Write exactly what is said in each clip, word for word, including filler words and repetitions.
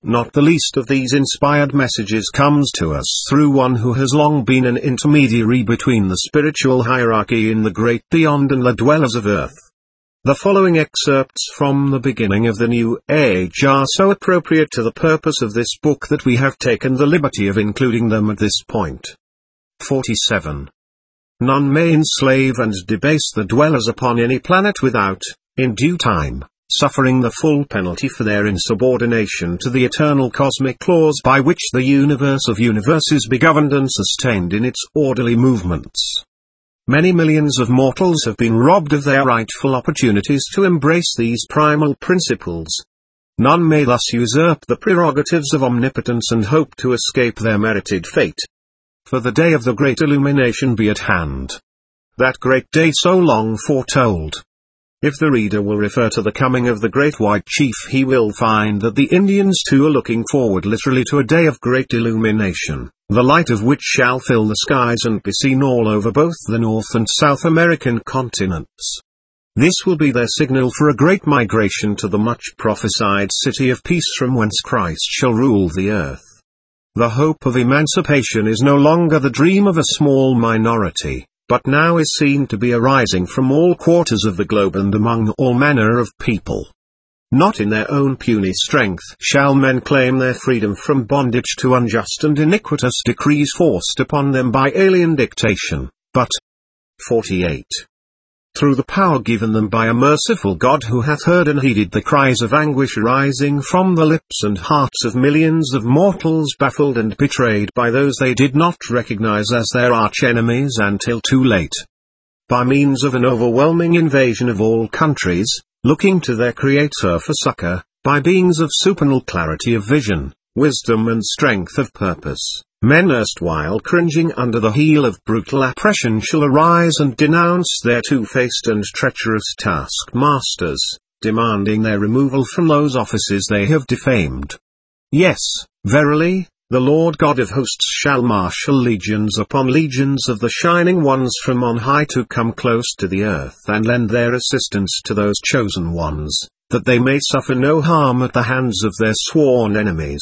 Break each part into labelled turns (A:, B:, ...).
A: Not the least of these inspired messages comes to us through one who has long been an intermediary between the spiritual hierarchy in the great beyond and the dwellers of earth. The following excerpts from the beginning of the New Age are so appropriate to the purpose of this book that we have taken the liberty of including them at this point. forty-seven. None may enslave and debase the dwellers upon any planet without, in due time, suffering the full penalty for their insubordination to the eternal cosmic laws by which the universe of universes be governed and sustained in its orderly movements. Many millions of mortals have been robbed of their rightful opportunities to embrace these primal principles. None may thus usurp the prerogatives of omnipotence and hope to escape their merited fate. For the day of the great illumination be at hand. That great day so long foretold. If the reader will refer to the coming of the great white chief, he will find that the Indians too are looking forward literally to a day of great illumination, the light of which shall fill the skies and be seen all over both the North and South American continents. This will be their signal for a great migration to the much prophesied city of peace from whence Christ shall rule the earth. The hope of emancipation is no longer the dream of a small minority, but now is seen to be arising from all quarters of the globe and among all manner of people. Not in their own puny strength shall men claim their freedom from bondage to unjust and iniquitous decrees forced upon them by alien dictation, but forty-eight. Through the power given them by a merciful God who hath heard and heeded the cries of anguish arising from the lips and hearts of millions of mortals baffled and betrayed by those they did not recognize as their arch-enemies until too late. By means of an overwhelming invasion of all countries, looking to their Creator for succor, by beings of supernal clarity of vision, wisdom and strength of purpose, men erstwhile cringing under the heel of brutal oppression shall arise and denounce their two-faced and treacherous taskmasters, demanding their removal from those offices they have defamed. Yes, verily, the Lord God of hosts shall marshal legions upon legions of the shining ones from on high to come close to the earth and lend their assistance to those chosen ones, that they may suffer no harm at the hands of their sworn enemies.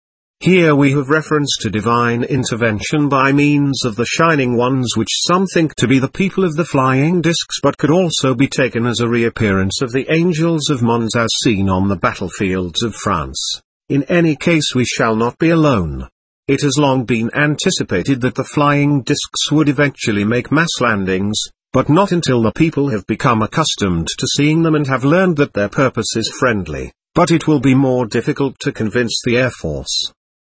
A: Here we have reference to divine intervention by means of the shining ones, which some think to be the people of the flying discs, but could also be taken as a reappearance of the angels of Mons as seen on the battlefields of France. In any case we shall not be alone. It has long been anticipated that the flying discs would eventually make mass landings, but not until the people have become accustomed to seeing them and have learned that their purpose is friendly, but it will be more difficult to convince the Air Force.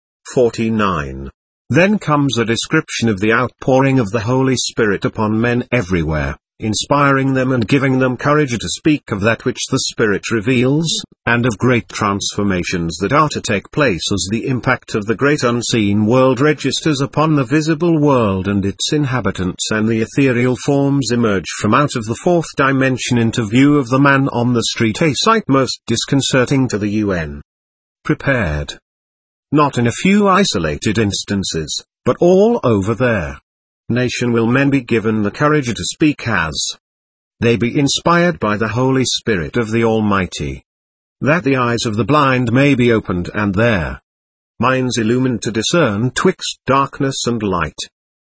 A: forty-nine. Then comes a description of the outpouring of the Holy Spirit upon men everywhere, inspiring them and giving them courage to speak of that which the Spirit reveals, and of great transformations that are to take place as the impact of the great unseen world registers upon the visible world and its inhabitants, and the ethereal forms emerge from out of the fourth dimension into view of the man on the street, a sight most disconcerting to the U N. Prepared. Not in a few isolated instances, but all over their nation will men be given the courage to speak as they be inspired by the Holy Spirit of the Almighty. That the eyes of the blind may be opened and their minds illumined to discern twixt darkness and light,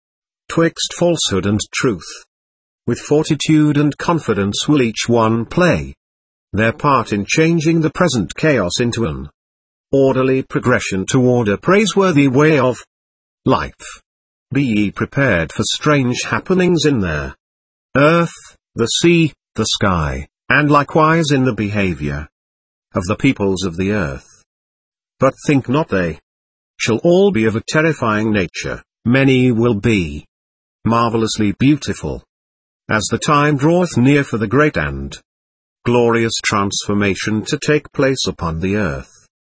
A: twixt falsehood and truth. With fortitude and confidence will each one play their part in changing the present chaos into an orderly progression toward a praiseworthy way of life. Be ye prepared for strange happenings in their earth, the sea, the sky, and likewise in the behavior of the peoples of the earth. But think not they shall all be of a terrifying nature, many will be marvelously beautiful. As the time draweth near for the great and glorious transformation to take place upon the earth.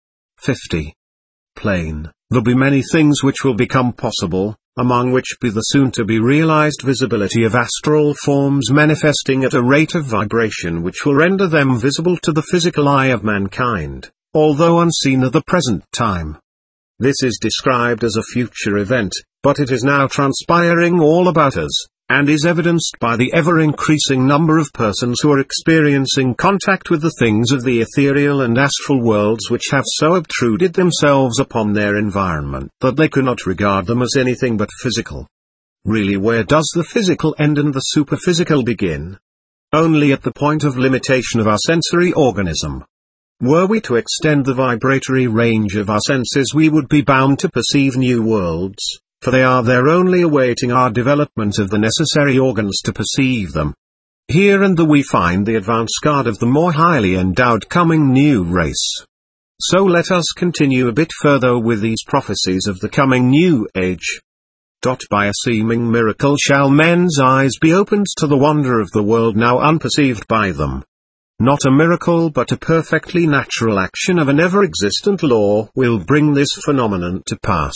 A: fifty. Plain, there be many things which will become possible, among which be the soon-to-be-realized visibility of astral forms manifesting at a rate of vibration which will render them visible to the physical eye of mankind, although unseen at the present time. This is described as a future event, but it is now transpiring all about us, and is evidenced by the ever-increasing number of persons who are experiencing contact with the things of the ethereal and astral worlds which have so obtruded themselves upon their environment that they cannot regard them as anything but physical. Really, where does the physical end and the superphysical begin? Only at the point of limitation of our sensory organism. Were we to extend the vibratory range of our senses, we would be bound to perceive new worlds, for they are there only awaiting our development of the necessary organs to perceive them. Here and there we find the advance guard of the more highly endowed coming new race. So let us continue a bit further with these prophecies of the coming new age. By a seeming miracle shall men's eyes be opened to the wonder of the world now unperceived by them. Not a miracle but a perfectly natural action of an ever-existent law will bring this phenomenon to pass.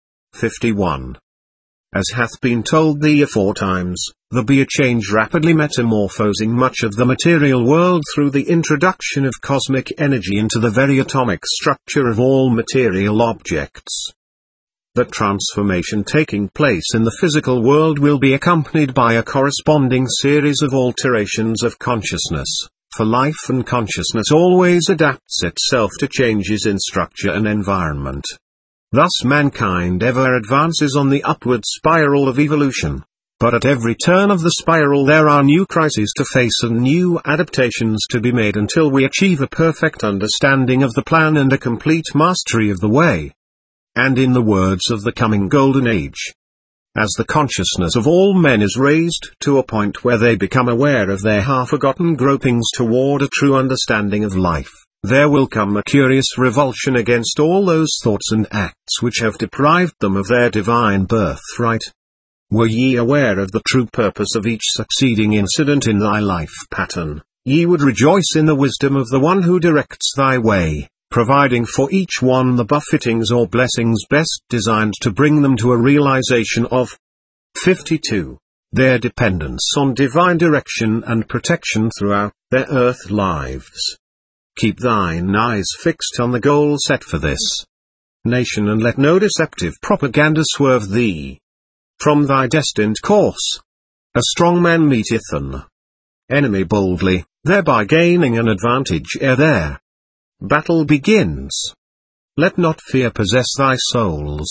A: fifty-one. As hath been told thee aforetimes, there be a change rapidly metamorphosing much of the material world through the introduction of cosmic energy into the very atomic structure of all material objects. That transformation taking place in the physical world will be accompanied by a corresponding series of alterations of consciousness, for life and consciousness always adapts itself to changes in structure and environment. Thus mankind ever advances on the upward spiral of evolution, but at every turn of the spiral there are new crises to face and new adaptations to be made until we achieve a perfect understanding of the plan and a complete mastery of the way. And in the words of the coming golden age, as the consciousness of all men is raised to a point where they become aware of their half-forgotten gropings toward a true understanding of life, there will come a curious revulsion against all those thoughts and acts which have deprived them of their divine birthright. Were ye aware of the true purpose of each succeeding incident in thy life pattern, ye would rejoice in the wisdom of the one who directs thy way, providing for each one the buffetings or blessings best designed to bring them to a realization of. fifty-two. Their dependence on divine direction and protection throughout their earth lives. Keep thine eyes fixed on the goal set for this nation, and let no deceptive propaganda swerve thee from thy destined course. A strong man meeteth an enemy boldly, thereby gaining an advantage ere their battle begins. Let not fear possess thy souls.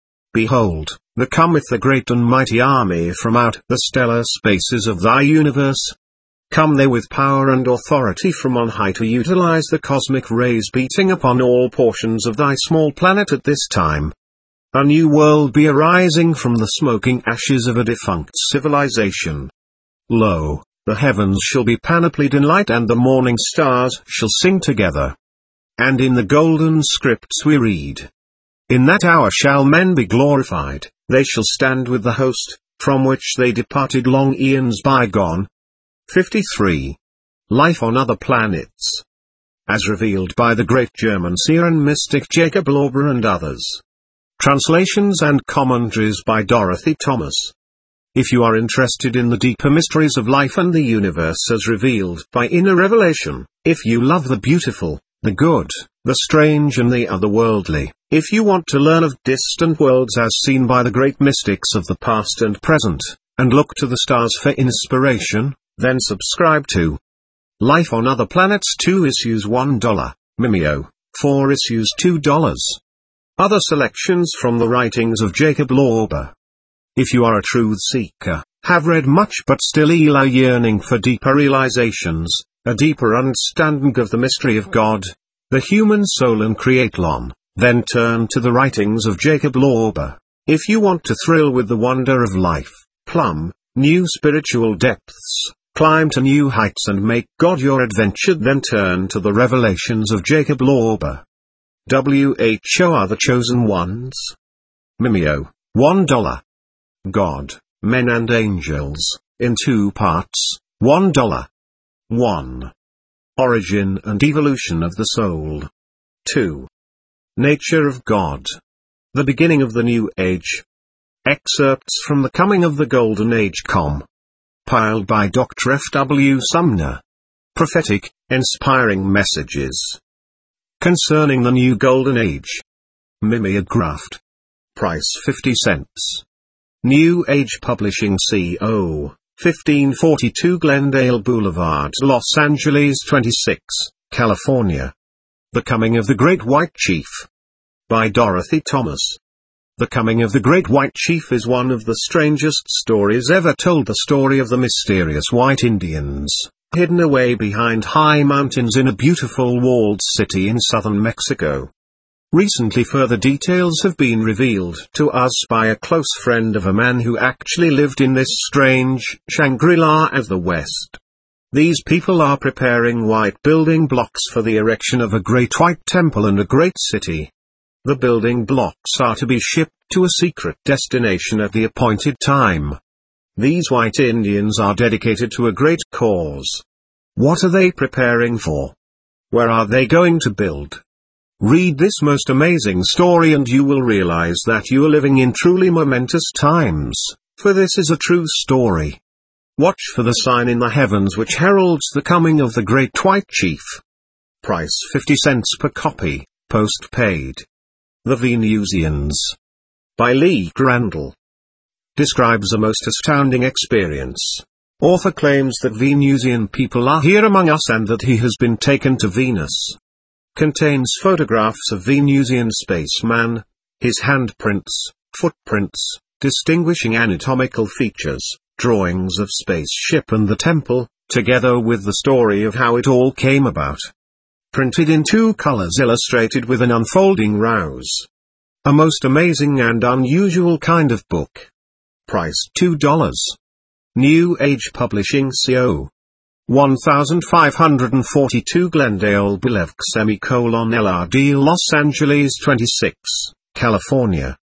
A: Behold, there cometh a great and mighty army from out the stellar spaces of thy universe. Come they with power and authority from on high to utilize the cosmic rays beating upon all portions of thy small planet at this time. A new world be arising from the smoking ashes of a defunct civilization. Lo, the heavens shall be panoplied in light and the morning stars shall sing together. And in the golden scripts we read, in that hour shall men be glorified, they shall stand with the host, from which they departed long eons bygone. fifty-three. Life on other planets. As revealed by the great German seer and mystic Jacob Lauber and others. Translations and commentaries by Dorothy Thomas. If you are interested in the deeper mysteries of life and the universe as revealed by inner revelation, if you love the beautiful, the good, the strange and the otherworldly, if you want to learn of distant worlds as seen by the great mystics of the past and present, and look to the stars for inspiration, then subscribe to Life on Other Planets, two issues one dollar, Mimeo, four issues two dollars. Other selections from the writings of Jacob Lauber. If you are a truth seeker, have read much but still are yearning for deeper realizations, a deeper understanding of the mystery of God, the human soul and creatlon, then turn to the writings of Jacob Lauber. If you want to thrill with the wonder of life, plumb new spiritual depths, climb to new heights and make God your adventure, then turn to the revelations of Jacob Lauber. W H O are the chosen ones. Mimeo, one dollar. God, Men and Angels, in two parts, one dollar. one. Origin and Evolution of the Soul. two. Nature of God. The Beginning of the New Age. Excerpts from The Coming of the Golden Age com. Piled by Doctor F W Sumner. Prophetic, inspiring messages concerning the new Golden Age. Mimeographed. Price fifty cents. New Age Publishing Co., fifteen forty-two Glendale Boulevard, Los Angeles twenty-six, California. The Coming of the Great White Chief. By Dorothy Thomas. The Coming of the Great White Chief is one of the strangest stories ever told. The story of the mysterious white Indians, hidden away behind high mountains in a beautiful walled city in southern Mexico. Recently further details have been revealed to us by a close friend of a man who actually lived in this strange Shangri-La of the West. These people are preparing white building blocks for the erection of a great white temple and a great city. The building blocks are to be shipped to a secret destination at the appointed time. These white Indians are dedicated to a great cause. What are they preparing for? Where are they going to build? Read this most amazing story and you will realize that you are living in truly momentous times, for this is a true story. Watch for the sign in the heavens which heralds the coming of the Great White Chief. Price fifty cents per copy, post-paid. The Venusians. By Lee Crandall. Describes a most astounding experience. Author claims that Venusian people are here among us and that he has been taken to Venus. Contains photographs of Venusian spaceman, his handprints, footprints, distinguishing anatomical features, drawings of spaceship and the temple, together with the story of how it all came about. Printed in two colors, illustrated with an unfolding rouse. A most amazing and unusual kind of book. Price two dollars. New Age Publishing Co. fifteen forty-two Glendale Boulevard, semicolon L R D, Los Angeles twenty-six, California.